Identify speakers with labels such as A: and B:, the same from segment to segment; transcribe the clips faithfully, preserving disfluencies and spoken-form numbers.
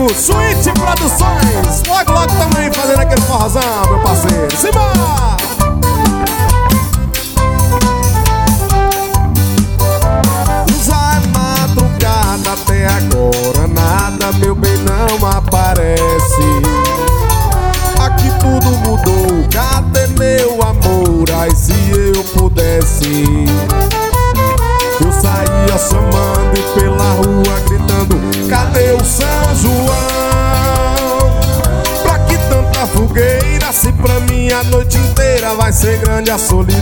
A: amigo Suíte Produções. Logo, logo também fazendo aquele forrozão, meu parceiro. Simbora! Já é madrugada, até agora nada, meu bem, não aparece. Aqui tudo mudou, cadê meu amor? Ai, se eu pudesse, eu saía chamando e pela rua gritando: cadê o São João? Pra que tanta fogueira, se pra mim a noite inteira vai ser grande a solidão?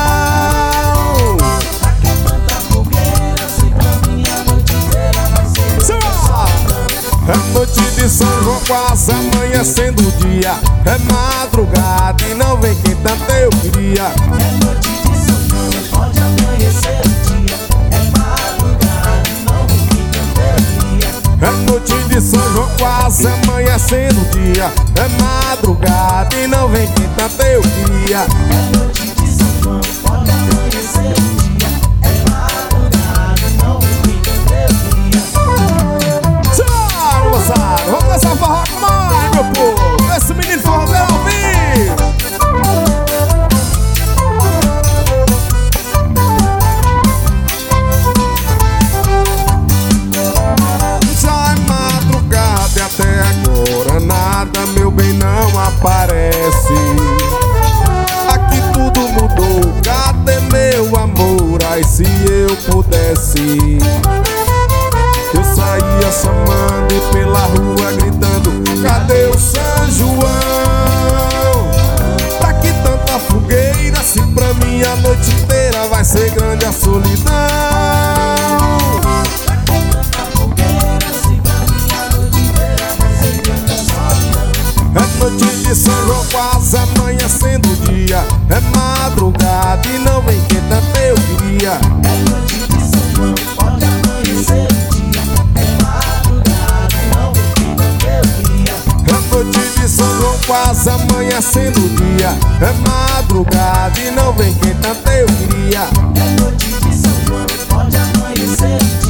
B: Pra que tanta fogueira, se pra mim a noite inteira vai ser grande a solidão?
A: É noite de São João, quase amanhecendo o dia. É madrugada e não vem quem tanto eu queria.
B: É noite de São João, pode amanhecer o dia. É madrugada e não vem quem tanto eu queria.
A: É noite de São João, quase amanhecendo o dia. É madrugada e não vem quem tanto eu queria.
B: É noite de São João, pode amanhecer o dia. É madrugada e não vem quem tanto eu queria.
A: Tchau, moçada, vamos dançar forró com nós, meu povo. Esse menino forrozeiro ao vivo. Já é madrugada e até agora nada, meu bem, não aparece. Aqui tudo mudou, cadê meu amor? Ai, se eu pudesse, eu saía chamando e pela rua gritando: cadê o São João? Pra que tanta fogueira, se pra mim a noite inteira vai ser grande a solidão?
B: Pra que tanta fogueira, se pra mim a noite inteira vai ser grande a solidão?
A: É noite de São João, quase amanhecendo o dia. É madrugada e não vem quem tanto eu queria.
B: É noite de São João, pode amanhecer o dia. É madrugada e não vem quem tanto eu queria.
A: É noite de São João, quase amanhecendo o dia. É madrugada e não vem quem tanto eu queria.
B: É noite de São João, pode amanhecer o dia.